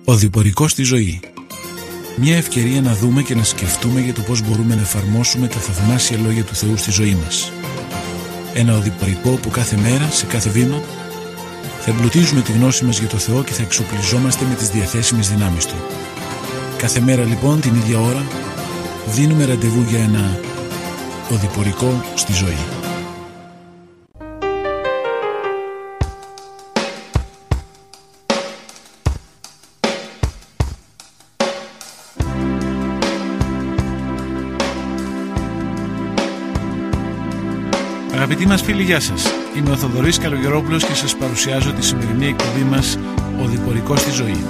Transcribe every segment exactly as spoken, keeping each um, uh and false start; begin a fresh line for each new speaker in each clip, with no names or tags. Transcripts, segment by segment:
Οδηπορικός στη ζωή. Μια ευκαιρία να δούμε και να σκεφτούμε για το πώς μπορούμε να εφαρμόσουμε τα θαυμάσια λόγια του Θεού στη ζωή μας. Ένα οδηπορικό που κάθε μέρα, σε κάθε βήμα, θα εμπλουτίζουμε τη γνώση μας για το Θεό και θα εξοπλιζόμαστε με τις διαθέσιμες δυνάμεις Του. Κάθε μέρα λοιπόν, την ίδια ώρα, δίνουμε ραντεβού για ένα οδηπορικό στη ζωή. Αγαπητοί μας φίλοι, γεια σας. Είμαι ο Θοδωρής Καλογερόπουλος και σας παρουσιάζω τη σημερινή εκπομπή μας «Οδηπορικός στη ζωή».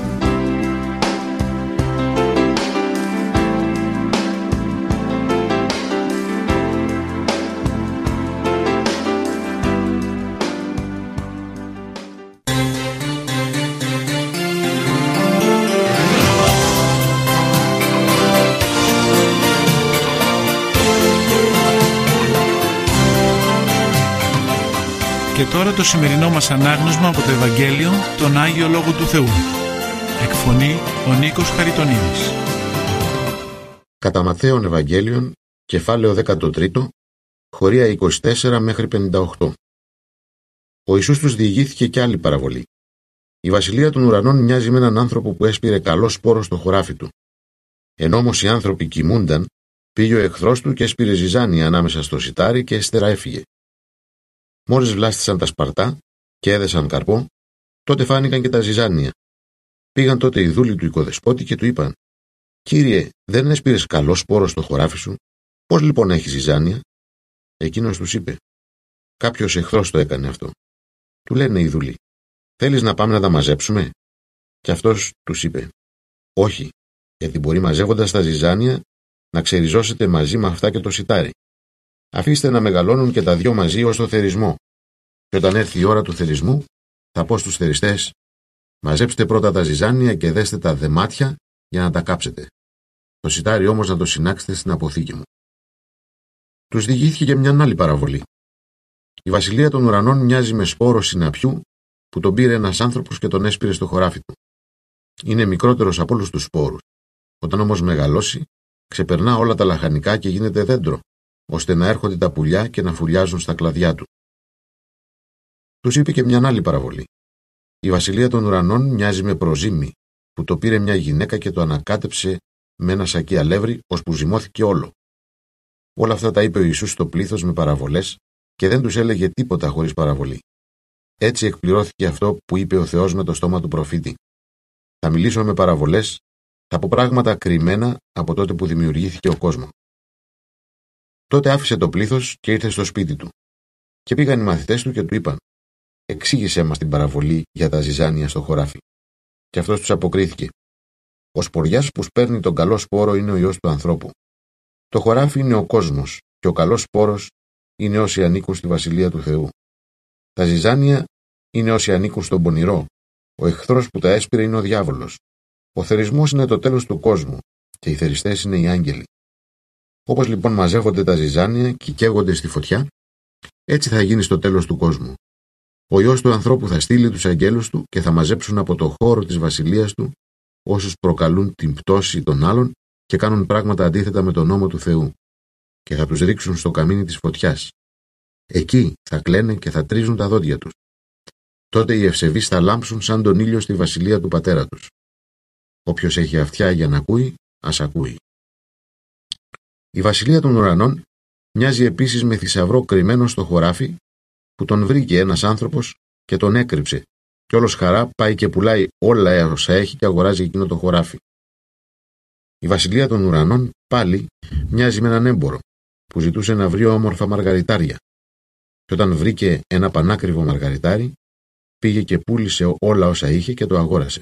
Και τώρα το σημερινό μας ανάγνωσμα από το Ευαγγέλιο, τον Άγιο Λόγο του Θεού. Εκφωνεί ο Νίκος Χαριτονίδης.
Κατά Ματθαίον Ευαγγέλιον, κεφάλαιο δεκατρία, χωρία είκοσι τέσσερα μέχρι πενήντα οκτώ. Ο Ιησούς τους διηγήθηκε κι άλλη παραβολή. Η βασιλεία των ουρανών μοιάζει με έναν άνθρωπο που έσπηρε καλό σπόρο στο χωράφι του. Ενώ όμως οι άνθρωποι κοιμούνταν, πήγε ο εχθρός του και έσπηρε ζυζάνια ανάμεσα στο σιτάρι και ύστερα έφυγε. Μόλις βλάστησαν τα σπαρτά και έδεσαν καρπό, τότε φάνηκαν και τα ζυζάνια. Πήγαν τότε οι δούλοι του οικοδεσπότη και του είπαν: «Κύριε, δεν έσπηρες καλό σπόρο στο χωράφι σου, πώς λοιπόν έχει ζυζάνια?» Εκείνος τους είπε: «Κάποιος εχθρός το έκανε αυτό». Του λένε οι δούλοι: «Θέλεις να πάμε να τα μαζέψουμε?» Και αυτός τους είπε: «Όχι, γιατί μπορεί μαζεύοντας τα ζυζάνια να ξεριζώσετε μαζί με αυτά και το σιτάρι. Αφήστε να μεγαλώνουν και τα δυο μαζί ως το θερισμό. Και όταν έρθει η ώρα του θερισμού, θα πω στους θεριστές: μαζέψτε πρώτα τα ζυζάνια και δέστε τα δεμάτια για να τα κάψετε. Το σιτάρι όμως να το συνάξετε στην αποθήκη μου». Τους διηγήθηκε και μια άλλη παραβολή. Η βασιλεία των ουρανών μοιάζει με σπόρο συναπιού που τον πήρε ένας άνθρωπος και τον έσπηρε στο χωράφι του. Είναι μικρότερος από όλους τους σπόρους. Όταν όμως μεγαλώσει, ξεπερνά όλα τα λαχανικά και γίνεται δέντρο, ώστε να έρχονται τα πουλιά και να φουλιάζουν στα κλαδιά του. Τους είπε και μια άλλη παραβολή. Η βασιλεία των ουρανών μοιάζει με προζύμι που το πήρε μια γυναίκα και το ανακάτεψε με ένα σακί αλεύρι, ώσπου ζυμώθηκε όλο. Όλα αυτά τα είπε ο Ιησούς στο πλήθος με παραβολές και δεν τους έλεγε τίποτα χωρίς παραβολή. Έτσι εκπληρώθηκε αυτό που είπε ο Θεός με το στόμα του προφήτη: «Θα μιλήσω με παραβολές, θα πω πράγματα κρυμμένα από τότε που δημιουργήθηκε ο κόσμος». Τότε άφησε το πλήθος και ήρθε στο σπίτι του. Και πήγαν οι μαθητές του και του είπαν: «Εξήγησέ μας την παραβολή για τα ζυζάνια στο χωράφι». Και αυτός τους αποκρίθηκε: «Ο σποριάς που σπέρνει τον καλό σπόρο είναι ο Υιός του ανθρώπου. Το χωράφι είναι ο κόσμος και ο καλός σπόρος είναι όσοι ανήκουν στη βασιλεία του Θεού. Τα ζυζάνια είναι όσοι ανήκουν στον πονηρό. Ο εχθρός που τα έσπηρε είναι ο διάβολος. Ο θερισμός είναι το τέλος του κόσμου και οι θεριστές είναι οι άγγελοι. Όπως λοιπόν μαζεύονται τα ζυζάνια και καίγονται στη φωτιά, έτσι θα γίνει στο τέλος του κόσμου. Ο Υιός του ανθρώπου θα στείλει τους αγγέλους του και θα μαζέψουν από το χώρο της βασιλείας του όσους προκαλούν την πτώση των άλλων και κάνουν πράγματα αντίθετα με τον νόμο του Θεού, και θα τους ρίξουν στο καμίνι της φωτιάς. Εκεί θα κλαίνε και θα τρίζουν τα δόντια τους. Τότε οι ευσεβείς θα λάμψουν σαν τον ήλιο στη βασιλεία του πατέρα τους. Όποιος έχει αυτιά για να ακούει, ας ακούει». Η βασιλεία των ουρανών μοιάζει επίσης με θησαυρό κρυμμένο στο χωράφι που τον βρήκε ένας άνθρωπος και τον έκρυψε, και όλος χαρά πάει και πουλάει όλα όσα έχει και αγοράζει εκείνο το χωράφι. Η βασιλεία των ουρανών πάλι μοιάζει με έναν έμπορο που ζητούσε να βρει όμορφα μαργαριτάρια, και όταν βρήκε ένα πανάκριβο μαργαριτάρι, πήγε και πούλησε όλα όσα είχε και το αγόρασε.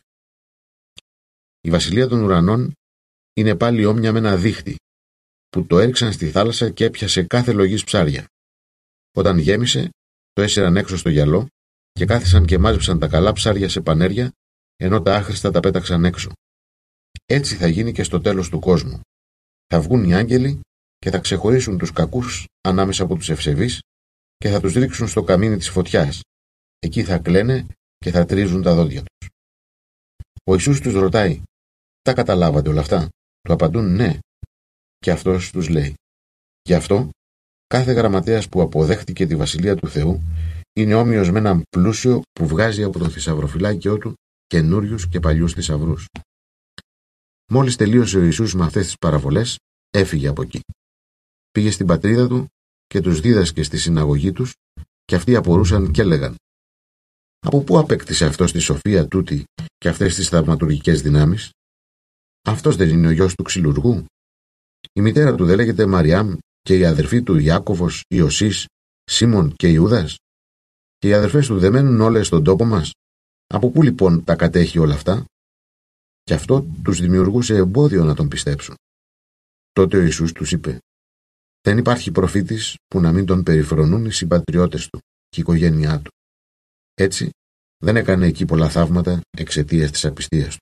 Η βασιλεία των ουρανών είναι πάλι όμοια με ένα δίχτυ που το έριξαν στη θάλασσα και έπιασε κάθε λογής ψάρια. Όταν γέμισε, το έσυραν έξω στο γυαλό και κάθισαν και μάζεψαν τα καλά ψάρια σε πανέρια, ενώ τα άχρηστα τα πέταξαν έξω. Έτσι θα γίνει και στο τέλος του κόσμου. Θα βγουν οι άγγελοι και θα ξεχωρίσουν τους κακούς ανάμεσα από τους ευσεβείς και θα τους ρίξουν στο καμίνι της φωτιάς. Εκεί θα κλαίνε και θα τρίζουν τα δόντια τους. Ο Ιησούς τους ρωτάει: τα καταλάβατε όλα αυτά? Του απαντούν ναι. Και αυτός τους λέει: γι' αυτό κάθε γραμματέας που αποδέχτηκε τη Βασιλεία του Θεού είναι όμοιος με έναν πλούσιο που βγάζει από το θησαυροφυλάκιό του καινούριους και παλιούς θησαυρούς. Μόλις τελείωσε ο Ιησούς με αυτές τις παραβολές, έφυγε από εκεί. Πήγε στην πατρίδα του και τους δίδασκε στη συναγωγή τους, και αυτοί απορούσαν και έλεγαν: από πού απέκτησε αυτός τη σοφία τούτη και αυτές τις θαυματουργικές δυνάμεις? Αυτός δεν είναι ο γιος του ξυλουργού? Η μητέρα του δεν λέγεται Μαριάμ, και οι αδερφοί του Ιάκωβος, Ιωσής, Σίμων και Ιούδας? Και οι αδερφές του δεν μένουν όλες στον τόπο μας? Από πού λοιπόν τα κατέχει όλα αυτά? Και αυτό τους δημιουργούσε εμπόδιο να τον πιστέψουν. Τότε ο Ιησούς τους είπε: δεν υπάρχει προφήτης που να μην τον περιφρονούν οι συμπατριώτες του και η οικογένειά του. Έτσι δεν έκανε εκεί πολλά θαύματα εξαιτίας της απιστίας του.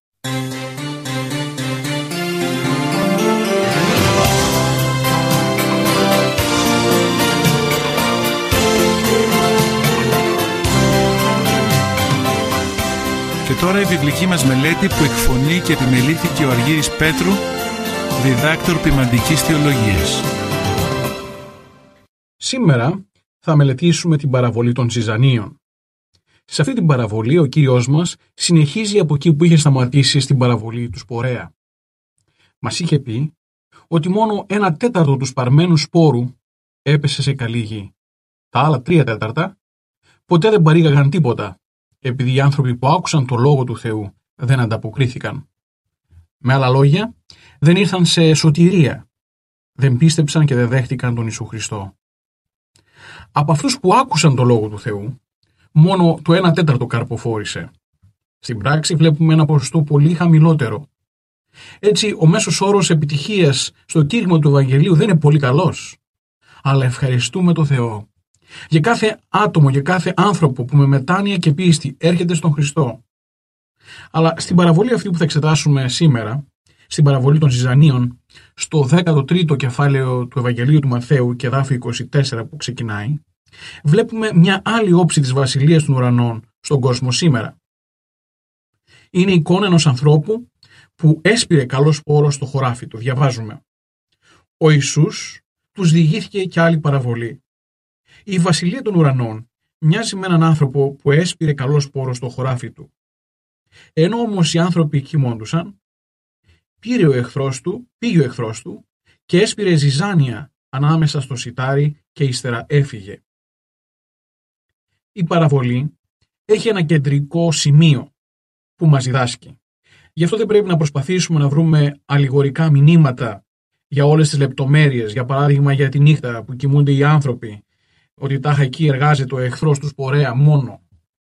Και τώρα η βιβλική μας μελέτη που εκφωνεί και επιμελήθηκε ο Αργύρης Πέτρου, διδάκτορ ποιμαντικής θεολογίας.
Σήμερα θα μελετήσουμε την παραβολή των Ζυζανίων. Σε αυτή την παραβολή ο Κύριος μας συνεχίζει από εκεί που είχε σταματήσει στην παραβολή του σπορέα. Μας είχε πει ότι μόνο ένα τέταρτο του σπαρμένου σπόρου έπεσε σε καλή γη. Τα άλλα τρία τέταρτα ποτέ δεν παρήγαγαν τίποτα, επειδή οι άνθρωποι που άκουσαν το λόγο του Θεού δεν ανταποκρίθηκαν. Με άλλα λόγια, δεν ήρθαν σε σωτηρία, δεν πίστεψαν και δεν δέχτηκαν τον Ιησού Χριστό. Από αυτούς που άκουσαν το λόγο του Θεού, μόνο το ένα τέταρτο καρποφόρησε. Στην πράξη βλέπουμε ένα ποσοστό πολύ χαμηλότερο. Έτσι, ο μέσος όρος επιτυχίας στο κήρυγμα του Ευαγγελίου δεν είναι πολύ καλός. Αλλά ευχαριστούμε τον Θεό για κάθε άτομο, για κάθε άνθρωπο που με μετάνοια και πίστη έρχεται στον Χριστό. Αλλά στην παραβολή αυτή που θα εξετάσουμε σήμερα, στην παραβολή των Ζυζανίων, στο δέκατο τρίτο κεφάλαιο του Ευαγγελίου του Μαθαίου και εδάφιο είκοσι τέσσερα που ξεκινάει, βλέπουμε μια άλλη όψη της βασιλείας των ουρανών στον κόσμο σήμερα. Είναι η εικόνα ενός ανθρώπου που έσπηρε καλό σπόρο στο χωράφι του. Διαβάζουμε: ο Ιησούς τους διηγήθηκε και άλλη παραβολή. Η βασιλεία των ουρανών μοιάζει με έναν άνθρωπο που έσπηρε καλό σπόρο στο χωράφι του. Ενώ όμως οι άνθρωποι κοιμώντουσαν, πήρε ο εχθρός του, πήγε ο εχθρός του και έσπηρε ζυζάνια ανάμεσα στο σιτάρι και ύστερα έφυγε. Η παραβολή έχει ένα κεντρικό σημείο που μας διδάσκει. Γι' αυτό δεν πρέπει να προσπαθήσουμε να βρούμε αλληγορικά μηνύματα για όλες τις λεπτομέρειες, για παράδειγμα για τη νύχτα που κοιμούνται οι άνθρωποι, ότι τάχα εκεί εργάζεται ο εχθρός του σπορέα μόνο.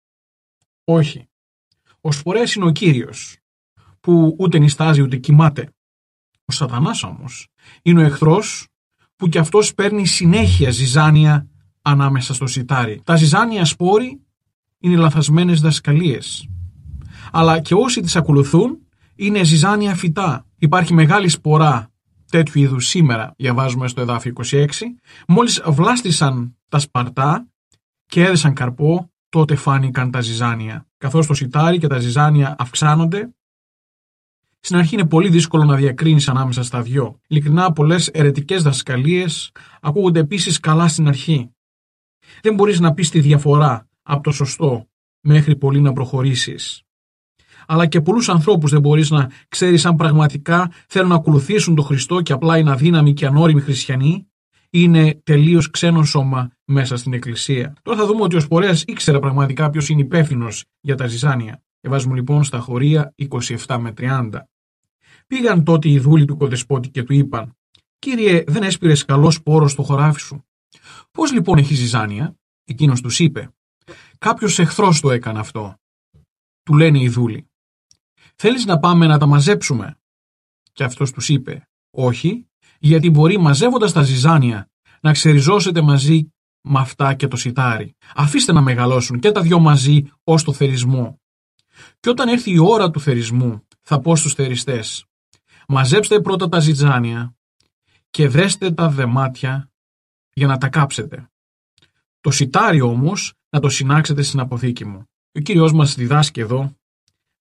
Όχι. Ο σπορέας είναι ο Κύριος, που ούτε νηστάζει ούτε κοιμάται. Ο Σατανάς όμως είναι ο εχθρός που κι αυτός παίρνει συνέχεια ζυζάνια ανάμεσα στο σιτάρι. Τα ζυζάνια σπόροι είναι λαθασμένες δασκαλίες. Αλλά και όσοι τις ακολουθούν είναι ζυζάνια φυτά. Υπάρχει μεγάλη σπορά τέτοιου είδους σήμερα, διαβάζουμε στο εδάφιο είκοσι έξι. Μόλις βλάστησαν τα σπαρτά και έδεσαν καρπό, τότε φάνηκαν τα ζυζάνια. Καθώς το σιτάρι και τα ζυζάνια αυξάνονται, στην αρχή είναι πολύ δύσκολο να διακρίνεις ανάμεσα στα δυο. Ειλικρινά, πολλές αιρετικές δασκαλίες ακούγονται επίσης καλά στην αρχή. Δεν μπορείς να πεις τη διαφορά από το σωστό μέχρι πολύ να προχωρήσεις. Αλλά και πολλούς ανθρώπους δεν μπορείς να ξέρεις αν πραγματικά θέλουν να ακολουθήσουν τον Χριστό και απλά είναι αδύναμοι και ανώριμοι χριστιανοί, είναι τελείως ξένο σώμα μέσα στην Εκκλησία. Τώρα θα δούμε ότι ο σπορέας ήξερε πραγματικά ποιος είναι υπεύθυνος για τα ζυζάνια. Διαβάζουμε λοιπόν στα Χωρία είκοσι επτά με τριάντα. Πήγαν τότε οι δούλοι του οικοδεσπότη και του είπαν: «Κύριε, δεν έσπηρες καλό σπόρο στο χωράφι σου?» «Πώς λοιπόν έχει ζυζάνια?» Εκείνος τους είπε: «Κάποιος εχθρός το έκανε αυτό». Του λένε οι δούλοι: «Θέλεις να πάμε να τα μαζέψουμε?» Και αυτός τους είπε: «Όχι, γιατί μπορεί μαζεύοντας τα ζυζάνια να ξεριζώσετε μαζί με αυτά και το σιτάρι. Αφήστε να μεγαλώσουν και τα δυο μαζί ως το θερισμό. Και όταν έρθει η ώρα του θερισμού, θα πω στους θεριστές: μαζέψτε πρώτα τα ζυζάνια και δέστε τα δεμάτια για να τα κάψετε. Το σιτάρι όμως να το συνάξετε στην αποθήκη μου». Ο Κύριος μας διδάσκει εδώ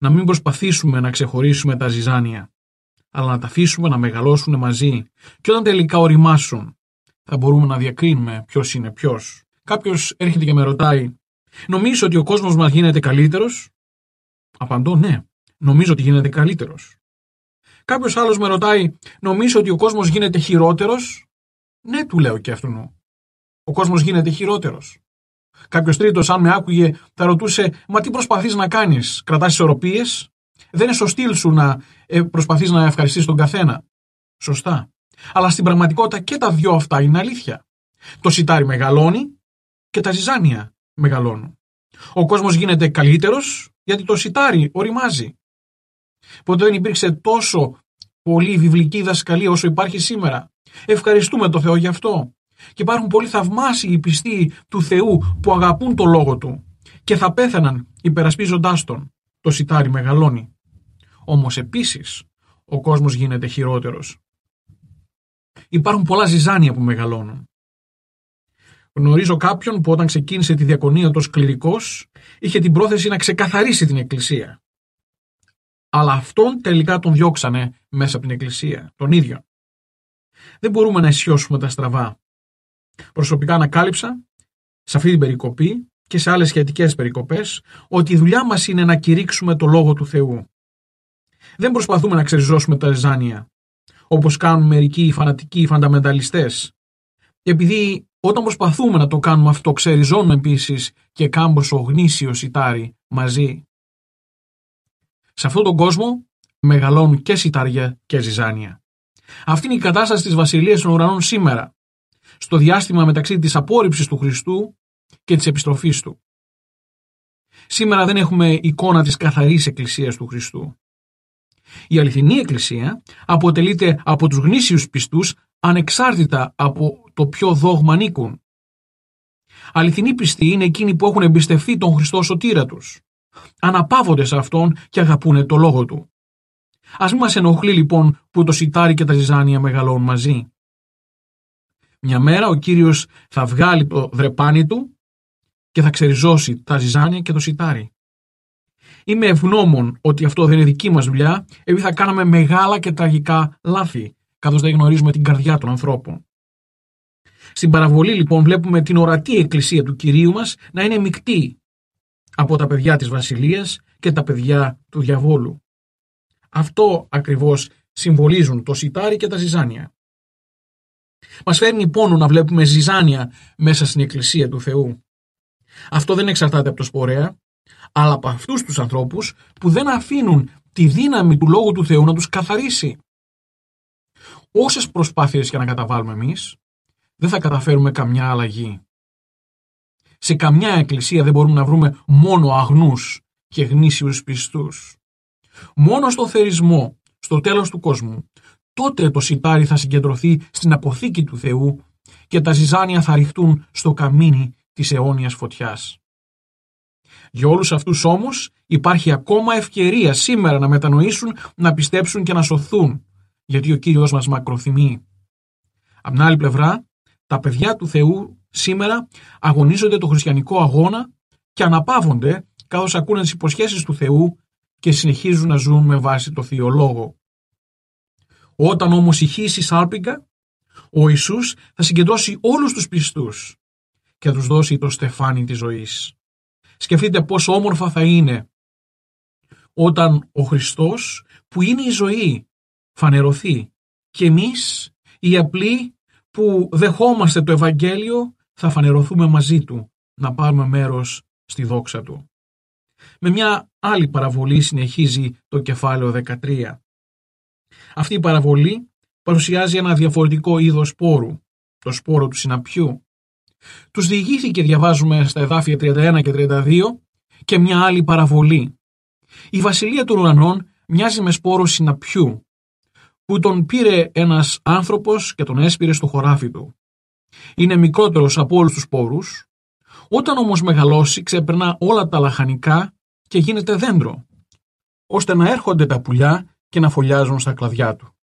να μην προσπαθήσουμε να ξεχωρίσουμε τα ζυζάνια, αλλά να τα αφήσουμε να μεγαλώσουν μαζί και όταν τελικά οριμάσουν θα μπορούμε να διακρίνουμε ποιος είναι ποιος. Κάποιος έρχεται και με ρωτάει, νομίζω ότι ο κόσμος μας γίνεται καλύτερος? Απαντώ, ναι, νομίζω ότι γίνεται καλύτερος. Κάποιος άλλος με ρωτάει, νομίζω ότι ο κόσμος γίνεται χειρότερος? Ναι, του λέω και αυτόν. Ο κόσμος γίνεται χειρότερος. Κάποιος τρίτος, αν με άκουγε, θα ρωτούσε, μα τι προσπαθείς να κάνεις, κρατάς ισορροπίες? Δεν είναι στο στυλ σου να ε, προσπαθείς να ευχαριστείς τον καθένα. Σωστά. Αλλά στην πραγματικότητα και τα δυο αυτά είναι αλήθεια. Το σιτάρι μεγαλώνει και τα ζυζάνια μεγαλώνουν. Ο κόσμος γίνεται καλύτερος γιατί το σιτάρι οριμάζει. Ποτέ δεν υπήρξε τόσο πολύ βιβλική δασκαλία όσο υπάρχει σήμερα. Ευχαριστούμε το Θεό γι' αυτό. Και υπάρχουν πολλοί θαυμάσιοι πιστοί του Θεού που αγαπούν το λόγο του και θα πέθαναν υπερασπίζοντάς τον. Το σιτάρι μεγαλώνει. Όμως επίσης ο κόσμος γίνεται χειρότερος. Υπάρχουν πολλά ζυζάνια που μεγαλώνουν. Γνωρίζω κάποιον που όταν ξεκίνησε τη διακονία του ως κληρικός είχε την πρόθεση να ξεκαθαρίσει την εκκλησία. Αλλά αυτόν τελικά τον διώξανε μέσα από την εκκλησία, τον ίδιο. Δεν μπορούμε να αισιώσουμε τα στραβά. Προσωπικά ανακάλυψα σε αυτή την περικοπή και σε άλλες σχετικές περικοπές ότι η δουλειά μας είναι να κηρύξουμε το Λόγο του Θεού. Δεν προσπαθούμε να ξεριζώσουμε τα ζυζάνια, όπως κάνουν μερικοί φανατικοί φανταμενταλιστές. Επειδή όταν προσπαθούμε να το κάνουμε αυτό, ξεριζώνουμε επίσης και κάμποσο γνήσιο σιτάρι μαζί. Σε αυτόν τον κόσμο μεγαλώνουν και σιτάρια και ζυζάνια. Αυτή είναι η κατάσταση της Βασιλείας των Ουρανών σήμερα, στο διάστημα μεταξύ της απόρριψης του Χριστού και της επιστροφής του. Σήμερα δεν έχουμε εικόνα της καθαρής εκκλησίας του Χριστού. Η αληθινή εκκλησία αποτελείται από τους γνήσιους πιστούς ανεξάρτητα από το ποιο δόγμα ανήκουν. Αληθινοί πιστοί είναι εκείνοι που έχουν εμπιστευτεί τον Χριστό σωτήρα τους. Αναπαύονται σε Αυτόν και αγαπούνε το Λόγο Του. Ας μην μας ενοχλεί λοιπόν που το σιτάρι και τα ζυζάνια μεγαλώνουν μαζί. Μια μέρα ο Κύριος θα βγάλει το δρεπάνι Του και θα ξεριζώσει τα ζυζάνια και το σιτάρι. Είμαι ευγνώμων ότι αυτό δεν είναι δική μας δουλειά, επειδή θα κάναμε μεγάλα και τραγικά λάθη, καθώς δεν γνωρίζουμε την καρδιά των ανθρώπων. Στην παραβολή λοιπόν βλέπουμε την ορατή εκκλησία του Κυρίου μας να είναι μεικτή από τα παιδιά της Βασιλείας και τα παιδιά του διαβόλου. Αυτό ακριβώς συμβολίζουν το σιτάρι και τα ζυζάνια. Μας φέρνει πόνο να βλέπουμε ζυζάνια μέσα στην εκκλησία του Θεού. Αυτό δεν εξαρτάται από το σπορέα, αλλά από αυτούς τους ανθρώπους που δεν αφήνουν τη δύναμη του Λόγου του Θεού να τους καθαρίσει. Όσες προσπάθειες και να καταβάλουμε εμείς, δεν θα καταφέρουμε καμιά αλλαγή. Σε καμιά εκκλησία δεν μπορούμε να βρούμε μόνο αγνούς και γνήσιους πιστούς. Μόνο στο θερισμό, στο τέλος του κόσμου, τότε το σιτάρι θα συγκεντρωθεί στην αποθήκη του Θεού και τα ζυζάνια θα ρηχτούν στο καμίνι της αιώνιας φωτιάς. Για όλους αυτούς όμως υπάρχει ακόμα ευκαιρία σήμερα να μετανοήσουν, να πιστέψουν και να σωθούν, γιατί ο Κύριος μας μακροθυμεί. Απ' την άλλη πλευρά, τα παιδιά του Θεού σήμερα αγωνίζονται το χριστιανικό αγώνα και αναπαύονται καθώς ακούνε τις υποσχέσεις του Θεού και συνεχίζουν να ζουν με βάση το Θείο Λόγο. Όταν όμως ηχήσει σάλπιγγα, ο Ιησούς θα συγκεντρώσει όλους τους πιστούς και θα τους δώσει το στεφάνι της ζωής. Σκεφτείτε πόσο όμορφα θα είναι όταν ο Χριστός που είναι η ζωή φανερωθεί και εμείς οι απλοί που δεχόμαστε το Ευαγγέλιο θα φανερωθούμε μαζί Του να πάρουμε μέρος στη δόξα Του. Με μια άλλη παραβολή συνεχίζει το κεφάλαιο δεκατρία. Αυτή η παραβολή παρουσιάζει ένα διαφορετικό είδος σπόρου, το σπόρο του συναπιού. Τους διηγήθηκε, διαβάζουμε στα εδάφια τριάντα ένα και τριάντα δύο, και μια άλλη παραβολή. Η βασιλεία των ουρανών μοιάζει με σπόρο συναπιού, που τον πήρε ένας άνθρωπος και τον έσπηρε στο χωράφι του. Είναι μικρότερος από όλους τους σπόρους, όταν όμως μεγαλώσει ξεπερνά όλα τα λαχανικά και γίνεται δέντρο, ώστε να έρχονται τα πουλιά και να φωλιάζουν στα κλαδιά του.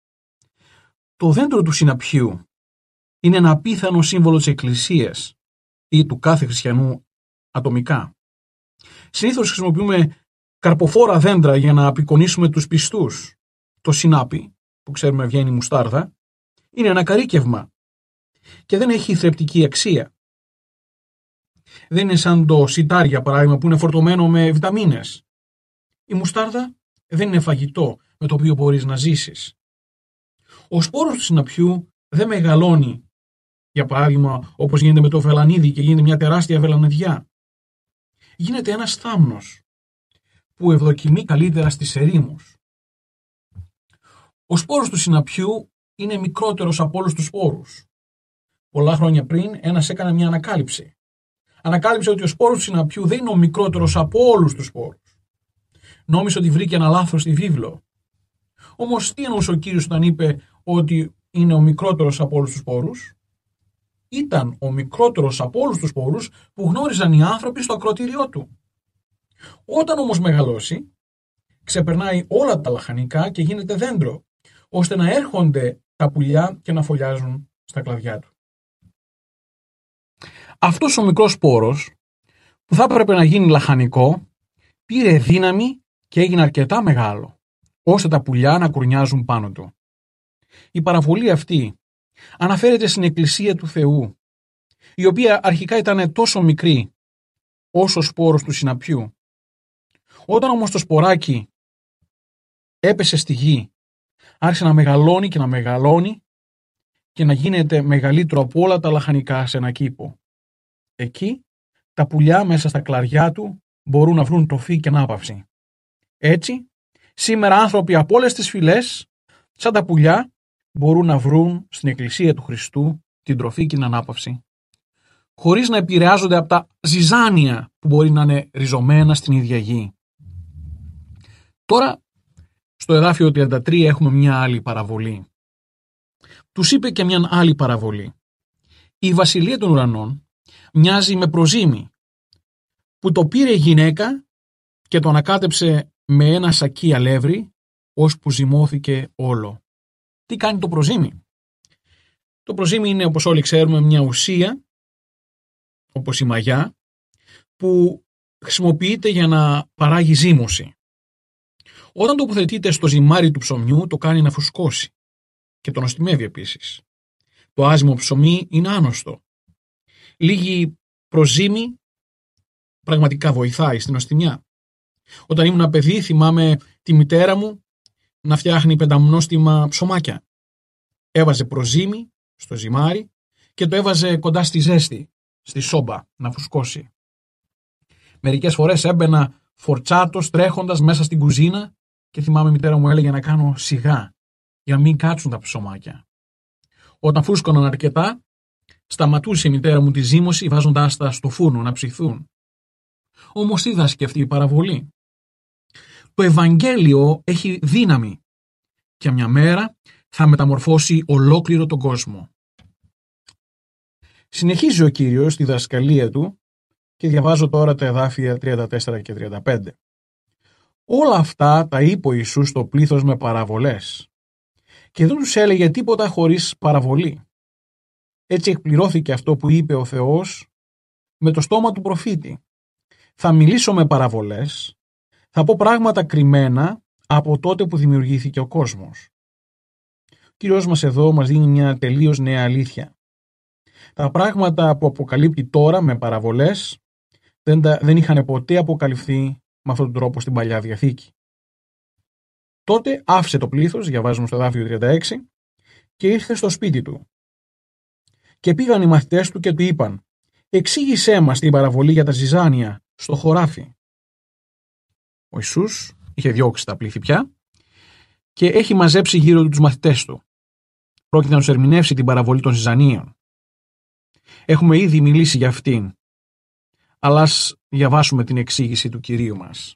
Το δέντρο του συναπιού είναι ένα απίθανο σύμβολο της Εκκλησίας ή του κάθε χριστιανού ατομικά. Συνήθως χρησιμοποιούμε καρποφόρα δέντρα για να απεικονίσουμε τους πιστούς. Το σινάπι, που ξέρουμε βγαίνει μουστάρδα, είναι ένα καρύκευμα και δεν έχει θρεπτική αξία. Δεν είναι σαν το σιτάρι, για παράδειγμα, που είναι φορτωμένο με βιταμίνες. Η μουστάρδα δεν είναι φαγητό με το οποίο μπορείς να ζήσεις. Ο σπόρος του συναπιού δεν μεγαλώνει, για παράδειγμα, όπως γίνεται με το βελανίδι και γίνεται μια τεράστια βελανιδιά. Γίνεται ένας θάμνος που ευδοκιμεί καλύτερα στις ερήμους. Ο σπόρος του συναπιού είναι μικρότερος από όλους τους σπόρους. Πολλά χρόνια πριν ένας έκανε μια ανακάλυψη. Ανακάλυψε ότι ο σπόρος του συναπιού δεν είναι ο μικρότερος από όλους τους σπόρους. Νόμισε ότι βρήκε ένα λάθος στη βίβλο. Όμως τι εννοούσε ο Κύριος όταν είπε ότι είναι ο μικρότερος από όλους τους σπόρους? Ήταν ο μικρότερος από όλους τους σπόρους που γνώριζαν οι άνθρωποι στο ακροτήριό του. Όταν όμως μεγαλώσει, ξεπερνάει όλα τα λαχανικά και γίνεται δέντρο, ώστε να έρχονται τα πουλιά και να φωλιάζουν στα κλαδιά του. Αυτός ο μικρός σπόρος, που θα έπρεπε να γίνει λαχανικό, πήρε δύναμη και έγινε αρκετά μεγάλο, ώστε τα πουλιά να κουρνιάζουν πάνω του. Η παραβολή αυτή αναφέρεται στην Εκκλησία του Θεού, η οποία αρχικά ήταν τόσο μικρή όσο ο σπόρος του συναπιού. Όταν όμως το σποράκι έπεσε στη γη, άρχισε να μεγαλώνει και να μεγαλώνει και να γίνεται μεγαλύτερο από όλα τα λαχανικά σε ένα κήπο. Εκεί τα πουλιά μέσα στα κλαριά του μπορούν να βρουν τροφή και ανάπαυση. Έτσι, σήμερα άνθρωποι από όλες τις φυλές, σαν τα πουλιά, μπορούν να βρουν στην Εκκλησία του Χριστού την τροφή και την ανάπαυση, χωρίς να επηρεάζονται από τα ζυζάνια που μπορεί να είναι ριζωμένα στην ίδια γη. Τώρα, στο εδάφιο τριάντα τρία έχουμε μια άλλη παραβολή. Τους είπε και μια άλλη παραβολή. Η βασιλεία των ουρανών μοιάζει με προζύμι, που το πήρε γυναίκα και το ανακάτεψε με ένα σακί αλεύρι, ώσπου ζυμώθηκε όλο. Τι κάνει το προζύμι? Το προζύμι είναι, όπως όλοι ξέρουμε, μια ουσία, όπως η μαγιά, που χρησιμοποιείται για να παράγει ζύμωση. Όταν τοποθετείται στο ζυμάρι του ψωμιού, το κάνει να φουσκώσει και το νοστιμεύει επίσης. Το άζυμο ψωμί είναι άνοστο. Λίγη προζύμι πραγματικά βοηθάει στην νοστιμιά. Όταν ήμουν παιδί, θυμάμαι τη μητέρα μου να φτιάχνει πενταμνόστιμα ψωμάκια. Έβαζε προζύμι στο ζυμάρι και το έβαζε κοντά στη ζέστη, στη σόμπα, να φουσκώσει. Μερικές φορές έμπαινα φορτσάτος τρέχοντας μέσα στην κουζίνα και θυμάμαι η μητέρα μου έλεγε να κάνω σιγά για να μην κάτσουν τα ψωμάκια. Όταν φούσκωναν αρκετά, σταματούσε η μητέρα μου τη ζύμωση βάζοντάς τα στο φούρνο να ψηθούν. Όμως τι δάσκει αυτή η παραβολή? Το Ευαγγέλιο έχει δύναμη και μια μέρα θα μεταμορφώσει ολόκληρο τον κόσμο. Συνεχίζει ο Κύριος τη δασκαλία του και διαβάζω τώρα τα εδάφια τριάντα τέσσερα και τριάντα πέντε. Όλα αυτά τα είπε ο Ιησούς στο πλήθος με παραβολές και δεν τους έλεγε τίποτα χωρίς παραβολή. Έτσι εκπληρώθηκε αυτό που είπε ο Θεός με το στόμα του προφήτη. Θα μιλήσω με παραβολές, θα πω πράγματα κρυμμένα από τότε που δημιουργήθηκε ο κόσμος. Ο Κύριος μας εδώ μας δίνει μια τελείως νέα αλήθεια. Τα πράγματα που αποκαλύπτει τώρα με παραβολές δεν, τα, δεν είχαν ποτέ αποκαλυφθεί με αυτόν τον τρόπο στην Παλιά Διαθήκη. Τότε άφησε το πλήθος, διαβάζουμε στο εδάφιο τριάντα έξι, και ήρθε στο σπίτι του. Και πήγαν οι μαθητές του και του είπαν: «Εξήγησέ μας την παραβολή για τα ζυζάνια στο χωράφι». Ο Ιησούς είχε διώξει τα πλήθη πια και έχει μαζέψει γύρω του τους μαθητές του. Πρόκειται να τους ερμηνεύσει την παραβολή των ζυζανίων. Έχουμε ήδη μιλήσει για αυτήν, αλλά ας διαβάσουμε την εξήγηση του Κυρίου μας.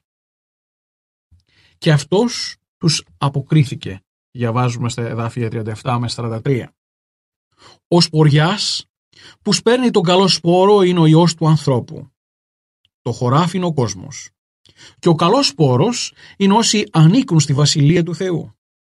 Και αυτός τους αποκρίθηκε, διαβάζουμε στα εδάφια τριάντα επτά με σαράντα τρία. Ο σποριάς που σπέρνει τον καλό σπόρο είναι ο Υιός του ανθρώπου. Το χωράφι είναι ο κόσμος. Και ο καλός σπόρος είναι όσοι ανήκουν στη Βασιλεία του Θεού.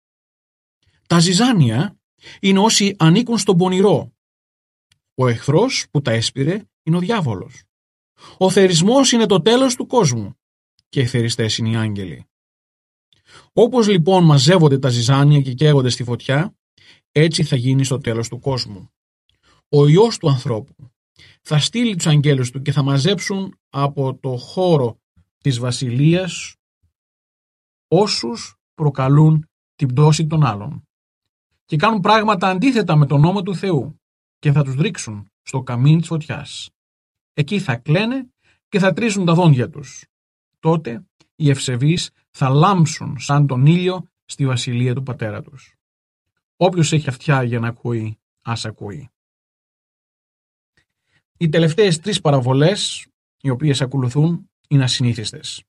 Τα ζυζάνια είναι όσοι ανήκουν στον πονηρό. Ο εχθρός που τα έσπηρε είναι ο διάβολος. Ο θερισμός είναι το τέλος του κόσμου. και αιθεριστές είναι οι άγγελοι. Όπως λοιπόν μαζεύονται τα ζυζάνια και καίγονται στη φωτιά, έτσι θα γίνει στο τέλος του κόσμου. Ο Υιός του ανθρώπου θα στείλει τους αγγέλους του και θα μαζέψουν από το χώρο της βασιλείας όσους προκαλούν την πτώση των άλλων και κάνουν πράγματα αντίθετα με τον νόμο του Θεού και θα τους ρίξουν στο καμίνι της φωτιάς. Εκεί θα κλαίνε και θα τρίζουν τα δόντια τους. Τότε οι ευσεβείς θα λάμψουν σαν τον ήλιο στη βασιλεία του πατέρα τους. Όποιος έχει αυτιά για να ακούει, ας ακούει. Οι τελευταίες τρεις παραβολές, οι οποίες ακολουθούν, είναι ασυνήθιστες.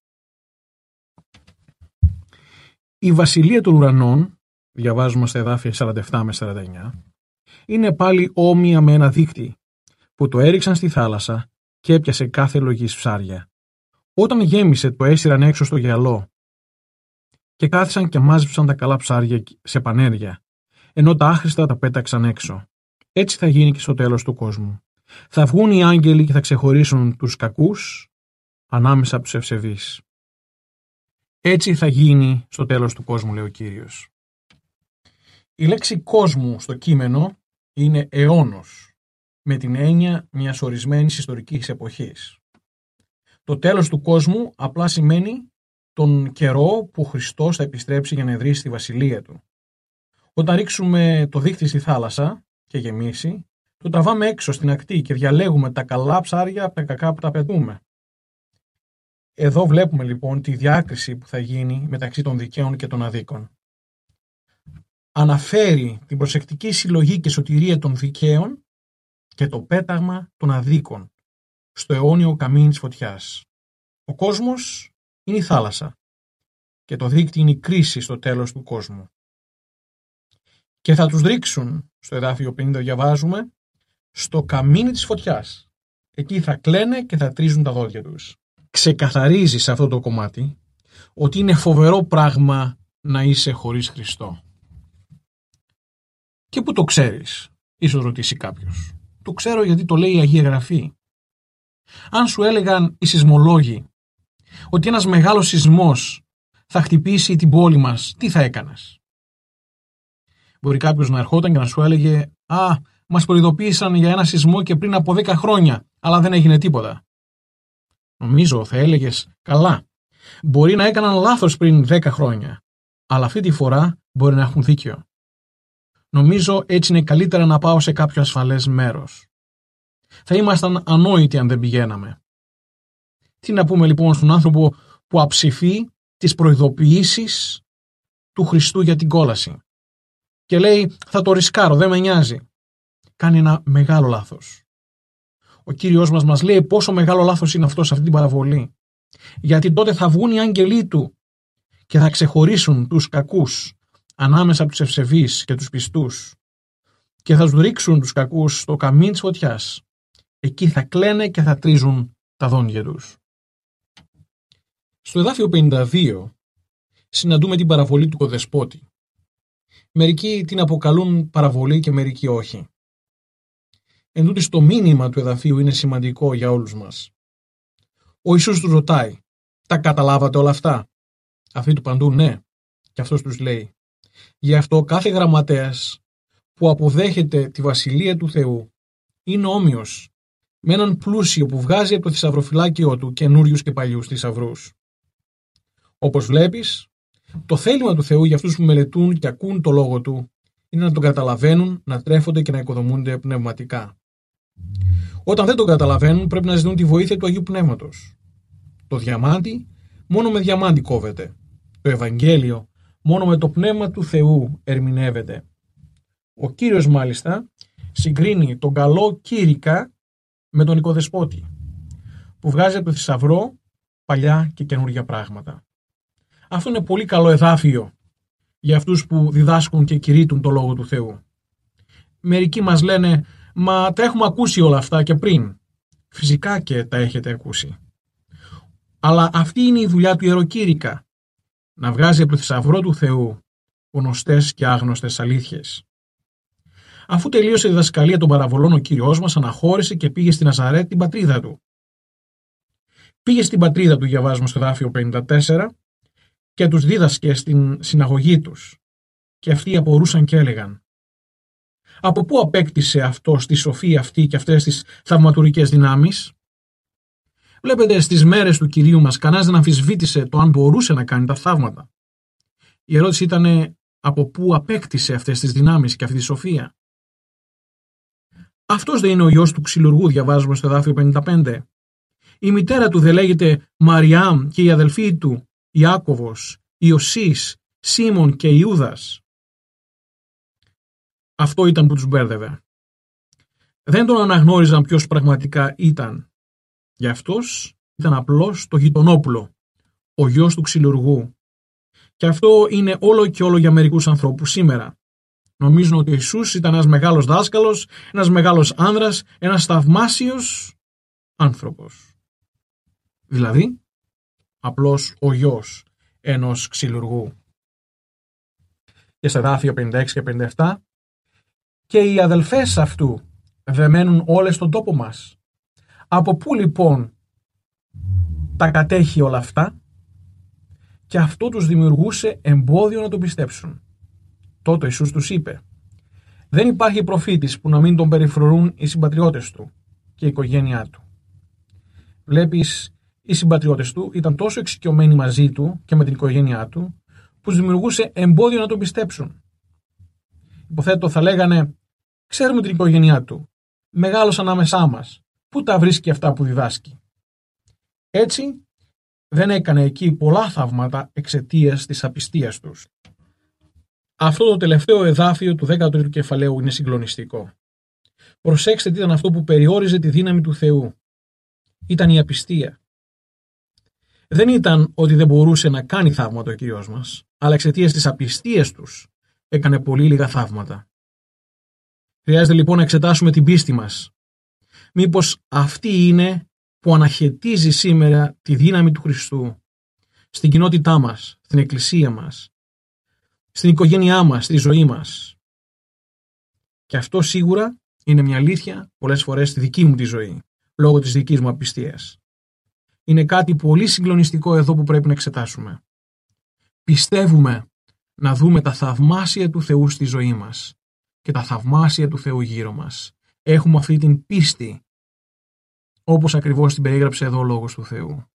Η βασιλεία των ουρανών, διαβάζουμε στα εδάφια σαράντα επτά με σαράντα εννιά, είναι πάλι όμοια με ένα δίκτυ που το έριξαν στη θάλασσα και έπιασε κάθε λογής ψάρια. Όταν γέμισε, το έσυραν έξω στο γυαλό και κάθισαν και μάζεψαν τα καλά ψάρια σε πανέρια, ενώ τα άχρηστα τα πέταξαν έξω. Έτσι θα γίνει και στο τέλος του κόσμου. Θα βγουν οι άγγελοι και θα ξεχωρίσουν τους κακούς ανάμεσα από τους ευσεβείς. Έτσι θα γίνει στο τέλος του κόσμου, λέει ο Κύριος. Η λέξη κόσμου στο κείμενο είναι αιώνος, με την έννοια μιας ορισμένης ιστορικής εποχής. Το τέλος του κόσμου απλά σημαίνει τον καιρό που ο Χριστός θα επιστρέψει για να ιδρύσει τη βασιλεία του. Όταν ρίξουμε το δίκτυ στη θάλασσα και γεμίσει, το τραβάμε έξω στην ακτή και διαλέγουμε τα καλά ψάρια από τα κακά που τα πετούμε. Εδώ βλέπουμε λοιπόν τη διάκριση που θα γίνει μεταξύ των δικαίων και των αδίκων. Αναφέρει την προσεκτική συλλογή και σωτηρία των δικαίων και το πέταγμα των αδίκων στο αιώνιο καμίνι της φωτιάς. Ο κόσμος είναι η θάλασσα και το δίκτυ είναι η κρίση στο τέλος του κόσμου. Και θα τους ρίξουν, στο εδάφιο πενήντα διαβάζουμε, στο καμίνι της φωτιάς. Εκεί θα κλαίνε και θα τρίζουν τα δόντια τους. Ξεκαθαρίζει σε αυτό το κομμάτι ότι είναι φοβερό πράγμα να είσαι χωρίς Χριστό. Και πού το ξέρεις, ίσως ρωτήσει κάποιος. Το ξέρω γιατί το λέει η Αγία Γραφή. Αν σου έλεγαν οι σεισμολόγοι ότι ένας μεγάλος σεισμός θα χτυπήσει την πόλη μας, τι θα έκανες? Μπορεί κάποιος να ερχόταν και να σου έλεγε «Α, μας προειδοποίησαν για ένα σεισμό και πριν από δέκα χρόνια, αλλά δεν έγινε τίποτα». Νομίζω θα έλεγες «Καλά, μπορεί να έκαναν λάθος πριν δέκα χρόνια, αλλά αυτή τη φορά μπορεί να έχουν δίκιο. Νομίζω έτσι είναι καλύτερα να πάω σε κάποιο ασφαλές μέρος. Θα ήμασταν ανόητοι αν δεν πηγαίναμε». Τι να πούμε λοιπόν στον άνθρωπο που αψηφεί τις προειδοποιήσεις του Χριστού για την κόλαση και λέει «Θα το ρισκάρω, δεν με νοιάζει». Κάνει ένα μεγάλο λάθος. Ο Κύριος μας μας λέει πόσο μεγάλο λάθος είναι αυτό σε αυτή την παραβολή. Γιατί τότε θα βγουν οι άγγελοι του και θα ξεχωρίσουν τους κακούς ανάμεσα από τους ευσεβείς και τους πιστούς και θα τους ρίξουν τους κακούς στο καμίνι της φωτιάς. Εκεί θα κλαίνε και θα τρίζουν τα δόντια τους. Στο εδάφιο πενήντα δύο συναντούμε την παραβολή του οικοδεσπότη. Μερικοί την αποκαλούν παραβολή και μερικοί όχι. Εν τούτοις το μήνυμα του εδαφίου είναι σημαντικό για όλους μας. Ο Ιησούς τους ρωτάει, τα καταλάβατε όλα αυτά? Αυτοί του παντούν ναι. Και αυτός τους λέει, γι' αυτό κάθε γραμματέας που αποδέχεται τη βασιλεία του Θεού είναι όμοιος με έναν πλούσιο που βγάζει από το θησαυροφυλάκιό του καινούριους και παλιούς θησαυρούς. Όπως βλέπεις, το θέλημα του Θεού για αυτούς που μελετούν και ακούν το λόγο του είναι να τον καταλαβαίνουν, να τρέφονται και να οικοδομούνται πνευματικά. Όταν δεν τον καταλαβαίνουν, πρέπει να ζητούν τη βοήθεια του Αγίου Πνεύματος. Το διαμάντι μόνο με διαμάντι κόβεται. Το Ευαγγέλιο μόνο με το Πνεύμα του Θεού ερμηνεύεται. Ο Κύριος μάλιστα συγκρίνει τον καλό κήρυκα με τον οικοδεσπότη, που βγάζει από το θησαυρό παλιά και καινούργια πράγματα. Αυτό είναι πολύ καλό εδάφιο για αυτούς που διδάσκουν και κηρύττουν το Λόγο του Θεού. Μερικοί μας λένε, μα τα έχουμε ακούσει όλα αυτά και πριν. Φυσικά και τα έχετε ακούσει. Αλλά αυτή είναι η δουλειά του ιεροκήρυκα, να βγάζει από το θησαυρό του Θεού γνωστές και άγνωστες αλήθειες. Αφού τελείωσε η διδασκαλία των παραβολών, ο Κύριος μας αναχώρησε και πήγε στη Ναζαρέτ, την πατρίδα του. Πήγε στην πατρίδα του, διαβάζουμε στο εδάφιο πενήντα τέσσερα, και τους δίδασκε στην συναγωγή τους. Και αυτοί απορούσαν και έλεγαν: από πού απέκτησε αυτός τη σοφία αυτή και αυτές τις θαυματουργικές δυνάμεις? Βλέπετε, στις μέρες του Κυρίου μας κανένας δεν αμφισβήτησε το αν μπορούσε να κάνει τα θαύματα. Η ερώτηση ήταν από πού απέκτησε αυτές τις δυνάμεις και αυτή τη σοφία. Αυτός δεν είναι ο γιος του ξυλουργού, διαβάζουμε στο εδάφιο πενήντα πέντε. Η μητέρα του δεν λέγεται Μαριάμ και οι αδελφοί του Ιάκωβος, Ιωσής, Σίμων και Ιούδας? Αυτό ήταν που τους μπέρδευε. Δεν τον αναγνώριζαν ποιος πραγματικά ήταν. Γι' αυτός ήταν απλώς το γειτονόπουλο, ο γιος του ξυλουργού. Και αυτό είναι όλο και όλο για μερικούς ανθρώπους σήμερα. Νομίζουν ότι ο Ιησούς ήταν ένας μεγάλος δάσκαλος, ένας μεγάλος άνδρας, ένας θαυμάσιος άνθρωπος. Δηλαδή, απλώς ο γιος ενός ξυλουργού. Και στα εδάφια πενήντα έξι και πενήντα επτά, και οι αδελφές αυτού δεν μένουν όλες στον τόπο μας? Από πού λοιπόν τα κατέχει όλα αυτά? Και αυτό τους δημιουργούσε εμπόδιο να τον πιστέψουν. Τότε ο Ιησούς τους είπε: δεν υπάρχει προφήτης που να μην τον περιφρονούν οι συμπατριώτες του και η οικογένειά του. Βλέπεις, οι συμπατριώτες του ήταν τόσο εξοικειωμένοι μαζί του και με την οικογένειά του, που τους δημιουργούσε εμπόδιο να τον πιστέψουν. Υποθέτω θα λέγανε: ξέρουμε την οικογένειά του, μεγάλος ανάμεσά μας, πού τα βρίσκει αυτά που διδάσκει? Έτσι, δεν έκανε εκεί πολλά θαύματα εξαιτίας της απιστίας τους. Αυτό το τελευταίο εδάφιο του δέκατου τρίτου κεφαλαίου είναι συγκλονιστικό. Προσέξτε τι ήταν αυτό που περιόριζε τη δύναμη του Θεού. Ήταν η απιστία. Δεν ήταν ότι δεν μπορούσε να κάνει θαύματα ο Κύριος μας, αλλά εξαιτίας της απιστίας τους έκανε πολύ λίγα θαύματα. Χρειάζεται λοιπόν να εξετάσουμε την πίστη μας. Μήπως αυτή είναι που αναχαιτίζει σήμερα τη δύναμη του Χριστού στην κοινότητά μας, στην εκκλησία μας, στην οικογένειά μας, στη ζωή μας. Και αυτό σίγουρα είναι μια αλήθεια πολλές φορές στη δική μου τη ζωή, λόγω της δικής μου απιστίας. Είναι κάτι πολύ συγκλονιστικό εδώ που πρέπει να εξετάσουμε. Πιστεύουμε να δούμε τα θαυμάσια του Θεού στη ζωή μας και τα θαυμάσια του Θεού γύρω μας. Έχουμε αυτή την πίστη, όπως ακριβώς την περιέγραψε εδώ ο Λόγος του Θεού.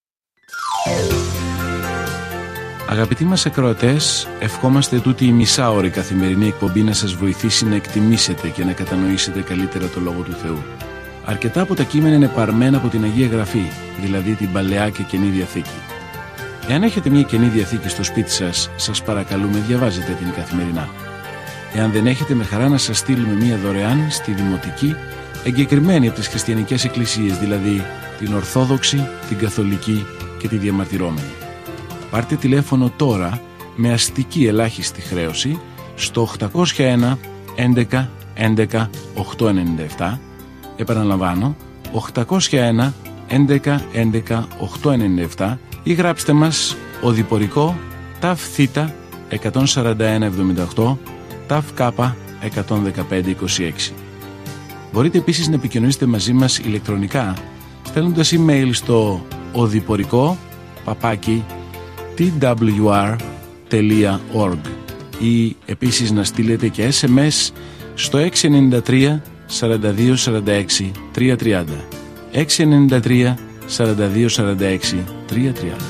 Αγαπητοί μας ακροατές, ευχόμαστε τούτη η μισάωρη καθημερινή εκπομπή να σας βοηθήσει να εκτιμήσετε και να κατανοήσετε καλύτερα το Λόγο του Θεού. Αρκετά από τα κείμενα είναι παρμένα από την Αγία Γραφή, δηλαδή την Παλαιά και Καινή Διαθήκη. Εάν έχετε μια Καινή Διαθήκη στο σπίτι σας, σας παρακαλούμε διαβάζετε την καθημερινά. Εάν δεν έχετε, με χαρά να σας στείλουμε μια δωρεάν στη δημοτική, εγκεκριμένη από τις χριστιανικές εκκλησίες, δηλαδή την Ορθόδοξη, την Καθολική και τη Διαμαρτυρόμενη. Πάρτε τηλέφωνο τώρα με αστική ελάχιστη χρέωση στο οκτακόσια ένα έντεκα έντεκα οκτακόσια ενενήντα επτά. Επαναλαμβάνω, οκτακόσια ένα έντεκα έντεκα οκτακόσια ενενήντα επτά, ή γράψτε μας οδηπορικό ταφ θήτα εκατόν σαράντα ένα εβδομήντα οκτώ ταφ κάπα εκατόν δεκαπέντε είκοσι έξι. Μπορείτε επίσης να επικοινωνήσετε μαζί μας ηλεκτρονικά στέλνοντας email στο οδηπορικό παπάκι τι ντάμπλιου αρ τελεία org ή επίσης να στείλετε και ες εμ ες στο έξι εννιά τρία σαράντα δύο σαράντα έξι τριακόσια τριάντα έξι εννιά τρία σαράντα δύο σαράντα έξι τριακόσια τριάντα.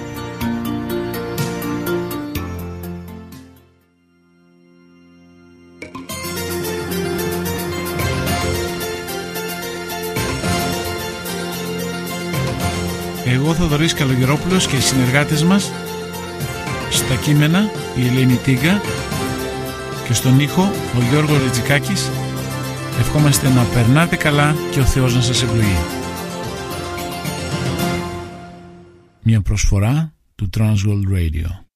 Εγώ Θοδωρής Καλογερόπουλος και οι συνεργάτες μας στα κείμενα η Ελένη Τίγκα και στον ήχο ο Γιώργος Ρετζικάκης ευχόμαστε να περνάτε καλά και ο Θεός να σας ευλογεί. Μια προσφορά του Transworld Radio.